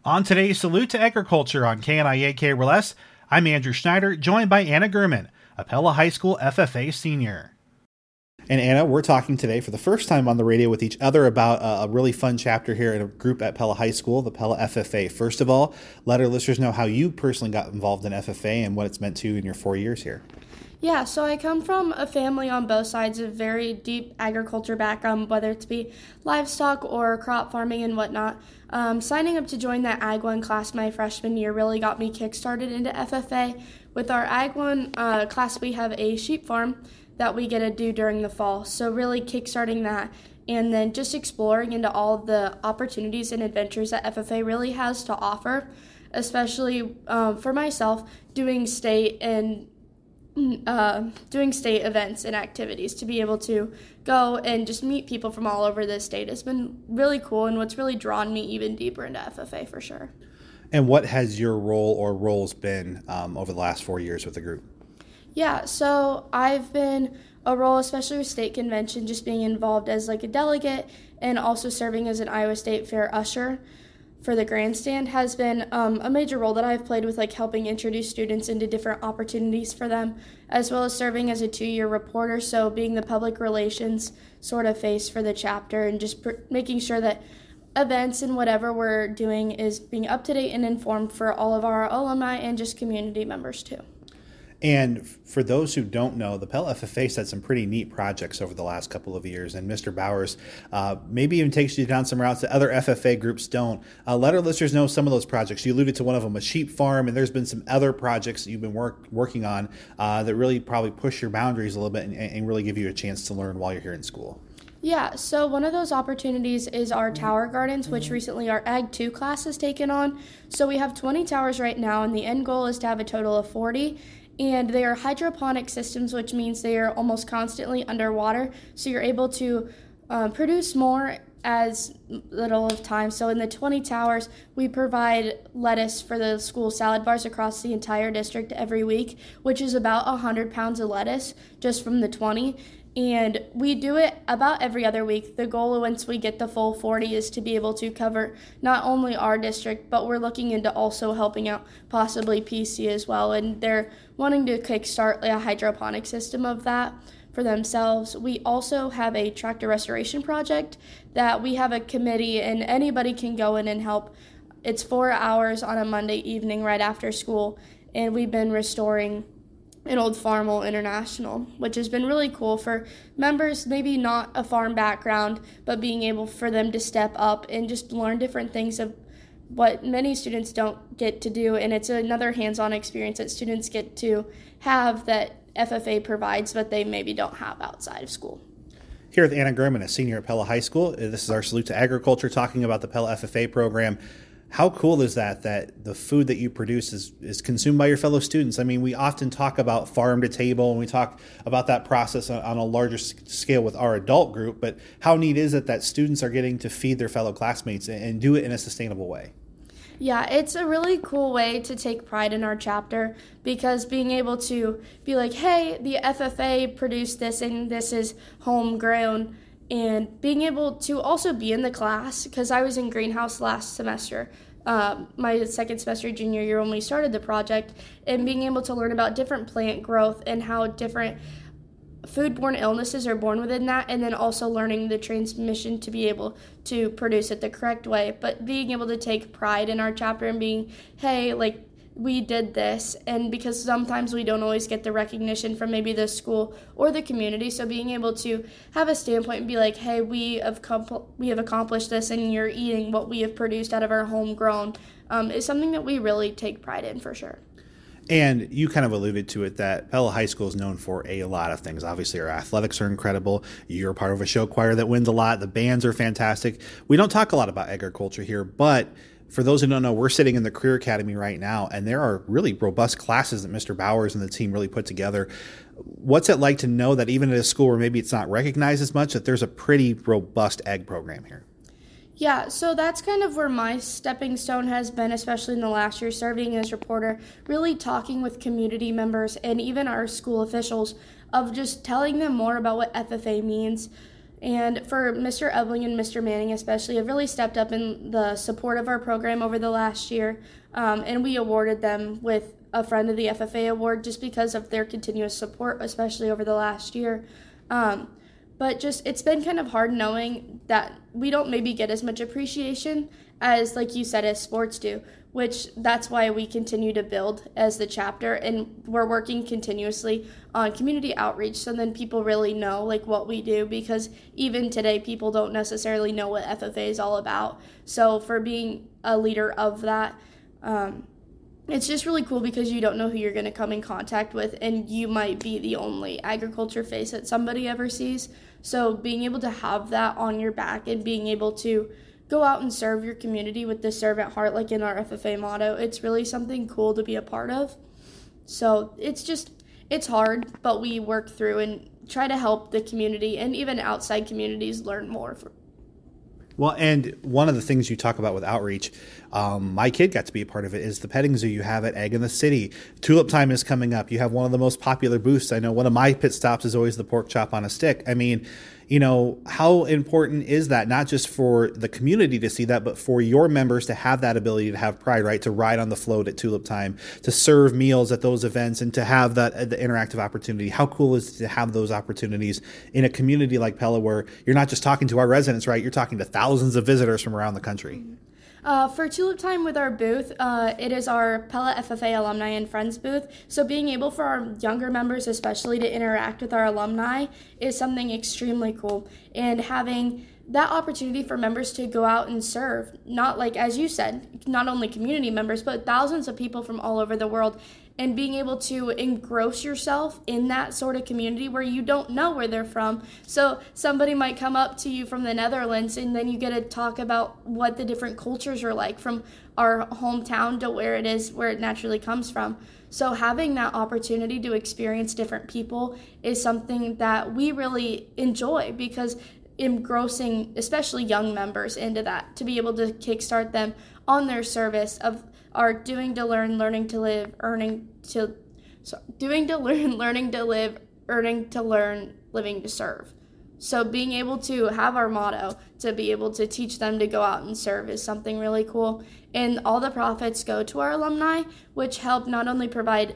On today's Salute to Agriculture on KNIA KRLS, I'm Andrew Schneider, joined by Anna Gurman, a Pella High School FFA senior. And Anna, we're talking today for the first time on the radio with each other about a really fun chapter here in a group at Pella High School, the Pella FFA. First of all, let our listeners know how you personally got involved in FFA and what it's meant to you in your 4 years here. Yeah, so I come from a family on both sides of very deep agriculture background, whether it be livestock or crop farming and whatnot. Signing up to join that Ag 1 class my freshman year really got me kickstarted into FFA. With our Ag 1 class, we have a sheep farm that we get to do during the fall. So really kickstarting that and then just exploring into all the opportunities and adventures that FFA really has to offer, especially for myself, doing state events and activities to be able to go and just meet people from all over the state has been really cool, and what's really drawn me even deeper into FFA for sure. And what has your role or roles been over the last 4 years with the group? Yeah, so I've been a role, especially with state convention, just being involved as like a delegate and also serving as an Iowa State Fair usher for the grandstand has been a major role that I've played with, like helping introduce students into different opportunities for them, as well as serving as a 2-year reporter, so being the public relations sort of face for the chapter and just making sure that events and whatever we're doing is being up to date and informed for all of our alumni and just community members too. And for those who don't know, the Pella FFA had some pretty neat projects over the last couple of years, and Mr. Bowers maybe even takes you down some routes that other FFA groups don't. Let our listeners know some of those projects. You alluded to one of them, a sheep farm, and there's been some other projects that you've been working on that really probably push your boundaries a little bit and really give you a chance to learn while you're here in school. Yeah, so one of those opportunities is our tower gardens, which recently our Ag 2 class has taken on. So we have 20 towers right now, and the end goal is to have a total of 40. And they are hydroponic systems, which means they are almost constantly underwater, so you're able to produce more as little of time. So in the 20 towers, we provide lettuce for the school salad bars across the entire district every week, which is about 100 pounds of lettuce just from the 20. And we do it about every other week. The goal once we get the full 40 is to be able to cover not only our district, but we're looking into also helping out possibly PC as well. And they're wanting to kickstart a hydroponic system of that for themselves. We also have a tractor restoration project that we have a committee and anybody can go in and help. It's 4 hours on a Monday evening right after school, and we've been restoring an old Farmall International, which has been really cool for members, maybe not a farm background, but being able for them to step up and just learn different things of what many students don't get to do. And it's another hands-on experience that students get to have that FFA provides, but they maybe don't have outside of school. Here with Anna Gurman, a senior at Pella High School. This is our Salute to Agriculture, talking about the Pella FFA program. How cool is that the food that you produce is consumed by your fellow students? I mean, we often talk about farm to table, and we talk about that process on a larger scale with our adult group, but how neat is it that students are getting to feed their fellow classmates and do it in a sustainable way? Yeah, it's a really cool way to take pride in our chapter, because being able to be like, hey, the FFA produced this and this is homegrown, and being able to also be in the class, because I was in greenhouse last semester, my second semester junior year when we started the project, and being able to learn about different plant growth and how different foodborne illnesses are born within that, and then also learning the transmission to be able to produce it the correct way, but being able to take pride in our chapter and being, hey, like, we did this, and because sometimes we don't always get the recognition from maybe the school or the community, so being able to have a standpoint and be like, hey, we have accomplished this, and you're eating what we have produced out of our homegrown, is something that we really take pride in for sure. And you kind of alluded to it that Pella High School is known for a lot of things. Obviously, our athletics are incredible. You're part of a show choir that wins a lot. The bands are fantastic. We don't talk a lot about agriculture here, but for those who don't know, we're sitting in the Career Academy right now, and there are really robust classes that Mr. Bowers and the team really put together. What's it like to know that even at a school where maybe it's not recognized as much, that there's a pretty robust ag program here? Yeah, so that's kind of where my stepping stone has been, especially in the last year, serving as reporter, really talking with community members and even our school officials of just telling them more about what FFA means, And for Mr. Ebling and Mr. Manning especially have really stepped up in the support of our program over the last year, and we awarded them with a Friend of the FFA award just because of their continuous support, especially over the last year. But just it's been kind of hard knowing that we don't maybe get as much appreciation as, like you said, as sports do, which that's why we continue to build as the chapter, and we're working continuously on community outreach so then people really know like what we do, because even today people don't necessarily know what FFA is all about. So for being a leader of that, it's just really cool because you don't know who you're going to come in contact with, and you might be the only agriculture face that somebody ever sees. So being able to have that on your back and being able to go out and serve your community with the servant heart, like in our FFA motto, it's really something cool to be a part of. So it's hard, but we work through and try to help the community and even outside communities learn more. Well, and one of the things you talk about with outreach, my kid got to be a part of it, is the petting zoo you have at Egg in the City. Tulip time is coming up. You have one of the most popular booths. I know one of my pit stops is always the pork chop on a stick. I mean, you know, how important is that, not just for the community to see that, but for your members to have that ability to have pride, right? To ride on the float at Tulip time, to serve meals at those events, and to have that the interactive opportunity. How cool is it to have those opportunities in a community like Pella, where you're not just talking to our residents, right? You're talking to thousands of visitors from around the country. For Tulip Time with our booth, it is our Pella FFA Alumni and Friends booth. So being able for our younger members especially to interact with our alumni is something extremely cool. And having that opportunity for members to go out and serve, not like, as you said, not only community members, but thousands of people from all over the world, and being able to engross yourself in that sort of community where you don't know where they're from. So somebody might come up to you from the Netherlands, and then you get to talk about what the different cultures are like from our hometown to where it is, where it naturally comes from. So having that opportunity to experience different people is something that we really enjoy, because engrossing especially young members into that, to be able to kickstart them on their service of our doing to learn, learning to live, doing to learn, learning to live, earning to learn, living to serve. So being able to have our motto, to be able to teach them to go out and serve, is something really cool. And all the profits go to our alumni, which help not only provide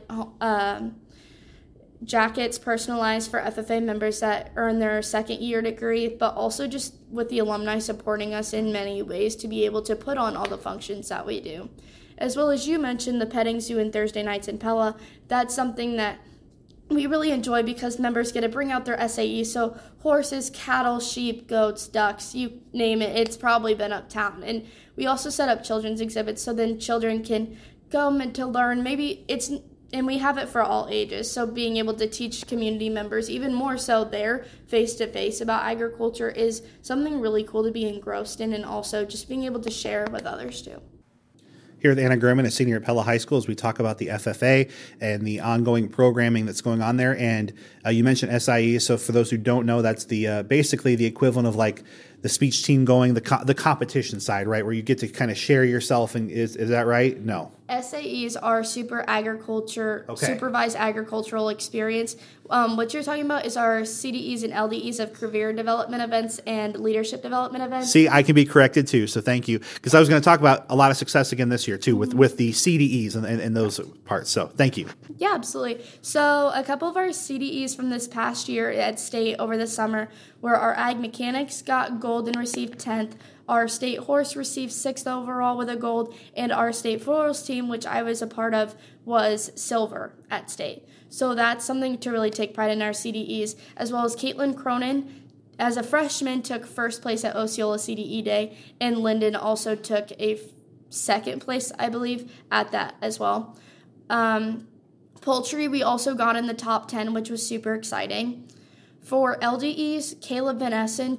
jackets personalized for FFA members that earn their second year degree, but also just with the alumni supporting us in many ways to be able to put on all the functions that we do. As well as you mentioned, the petting zoo and Thursday nights in Pella, that's something that we really enjoy because members get to bring out their SAE. So horses, cattle, sheep, goats, ducks, you name it, it's probably been uptown. And we also set up children's exhibits so then children can come and to learn. And we have it for all ages. So being able to teach community members even more so there face-to-face about agriculture is something really cool to be engrossed in, and also just being able to share with others too. Here at Anna Gurman, a senior at Pella High School, as we talk about the FFA and the ongoing programming that's going on there. And you mentioned SIE. So for those who don't know, that's the basically the equivalent of like the speech team going, the competition side, right? Where you get to kind of share yourself. And is that right? No. SAEs are supervised agricultural experience. What you're talking about is our CDEs and LDEs of career development events and leadership development events. See, I can be corrected too, so thank you. Because I was going to talk about a lot of success again this year too with the CDEs and those parts. So thank you. Yeah, absolutely. So a couple of our CDEs from this past year at state over the summer were our ag mechanics got gold and received 10th. Our state horse received 6th overall with a gold, and our state florals team, which I was a part of, was silver at state. So that's something to really take pride in our CDEs, as well as Caitlin Cronin, as a freshman, took first place at Osceola CDE Day, and Lyndon also took a second place, I believe, at that as well. Poultry, we also got in the top 10, which was super exciting. For LDEs, Caleb Van Essen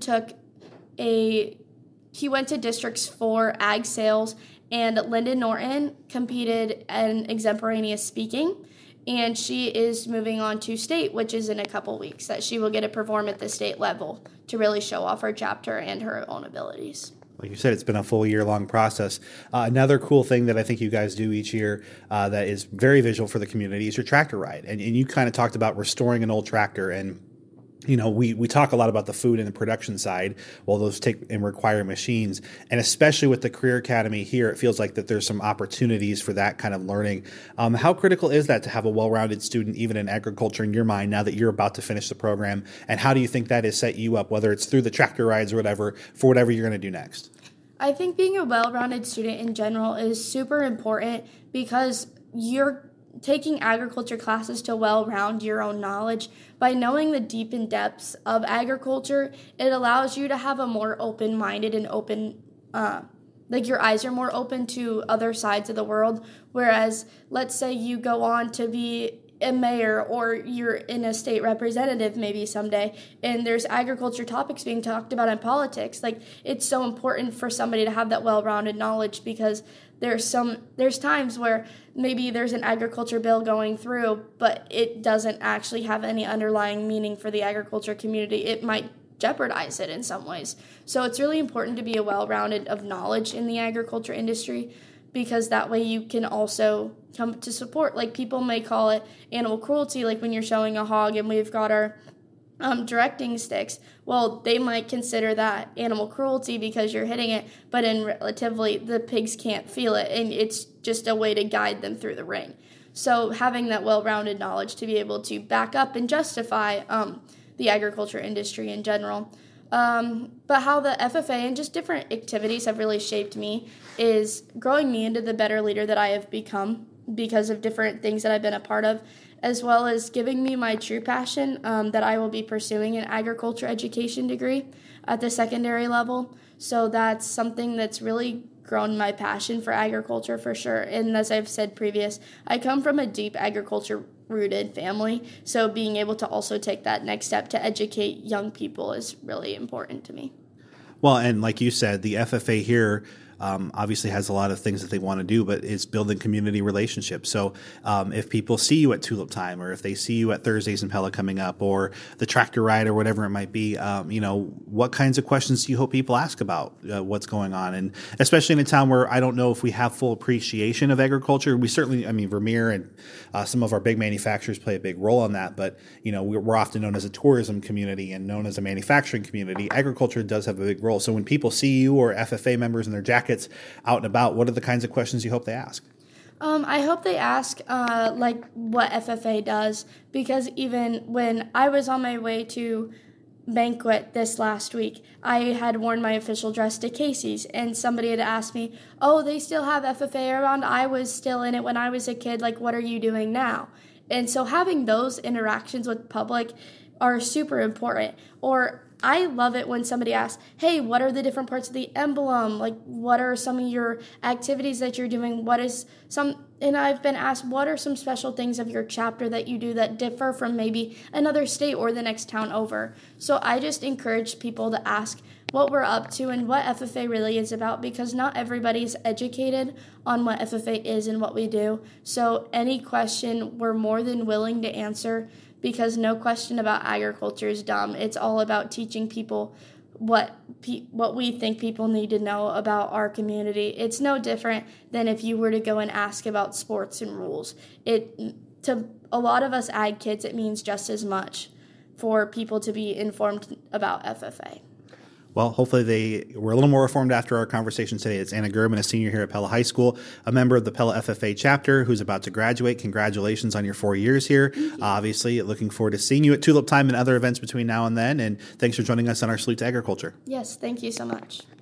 he went to districts for ag sales, and Lyndon Norton competed in extemporaneous speaking, and she is moving on to state, which is in a couple weeks, that she will get to perform at the state level to really show off her chapter and her own abilities. Like you said, it's been a full year-long process. Another cool thing that I think you guys do each year that is very visual for the community is your tractor ride. And you kind of talked about restoring an old tractor. And we talk a lot about the food and the production side. Well, those take and require machines. And especially with the Career Academy here, it feels like that there's some opportunities for that kind of learning. How critical is that to have a well-rounded student, even in agriculture, in your mind, now that you're about to finish the program? And how do you think that has set you up, whether it's through the tractor rides or whatever, for whatever you're going to do next? I think being a well-rounded student in general is super important because you're taking agriculture classes to well-round your own knowledge. By knowing the deep and depths of agriculture, it allows you to have a more open-minded and open, like your eyes are more open to other sides of the world. Whereas, let's say you go on to be a mayor or you're in a state representative maybe someday, and there's agriculture topics being talked about in politics. Like, it's so important for somebody to have that well-rounded knowledge, because there's times where maybe there's an agriculture bill going through, but it doesn't actually have any underlying meaning for the agriculture community. It might jeopardize it in some ways. So it's really important to be a well-rounded of knowledge in the agriculture industry, because that way you can also come to support. Like, people may call it animal cruelty, like when you're showing a hog and we've got our directing sticks. Well, they might consider that animal cruelty because you're hitting it, but in relatively, the pigs can't feel it, and it's just a way to guide them through the ring. So having that well-rounded knowledge to be able to back up and justify the agriculture industry in general. But how the FFA and just different activities have really shaped me is growing me into the better leader that I have become because of different things that I've been a part of, as well as giving me my true passion that I will be pursuing an agriculture education degree at the secondary level. So that's something that's really grown my passion for agriculture for sure. And as I've said previous, I come from a deep agriculture rooted family, so being able to also take that next step to educate young people is really important to me. Well, and like you said, the FFA here obviously has a lot of things that they want to do, but it's building community relationships. So if people see you at Tulip Time, or if they see you at Thursdays in Pella coming up, or the tractor ride, or whatever it might be, what kinds of questions do you hope people ask about what's going on? And especially in a town where I don't know if we have full appreciation of agriculture. We certainly, Vermeer and some of our big manufacturers play a big role in that, but we're often known as a tourism community and known as a manufacturing community. Agriculture does have a big role. So when people see you or FFA members in their jackets out and about, what are the kinds of questions you hope they ask? I hope they ask what FFA does, because even when I was on my way to banquet this last week, I had worn my official dress to Casey's, and somebody had asked me, oh, they still have FFA around? I was still in it when I was a kid. Like, what are you doing now? And so having those interactions with public are super important. Or I love it when somebody asks, hey, what are the different parts of the emblem? Like, what are some of your activities that you're doing? And I've been asked, what are some special things of your chapter that you do that differ from maybe another state or the next town over? So I just encourage people to ask what we're up to and what FFA really is about, because not everybody's educated on what FFA is and what we do. So any question, we're more than willing to answer, because no question about agriculture is dumb. It's all about teaching people what we think people need to know about our community. It's no different than if you were to go and ask about sports and rules. To a lot of us ag kids, it means just as much for people to be informed about FFA. Well, hopefully they were a little more informed after our conversation today. It's Anna German, a senior here at Pella High School, a member of the Pella FFA chapter who's about to graduate. Congratulations on your 4 years here. Obviously, looking forward to seeing you at Tulip Time and other events between now and then. And thanks for joining us on our Salute to Agriculture. Yes, thank you so much.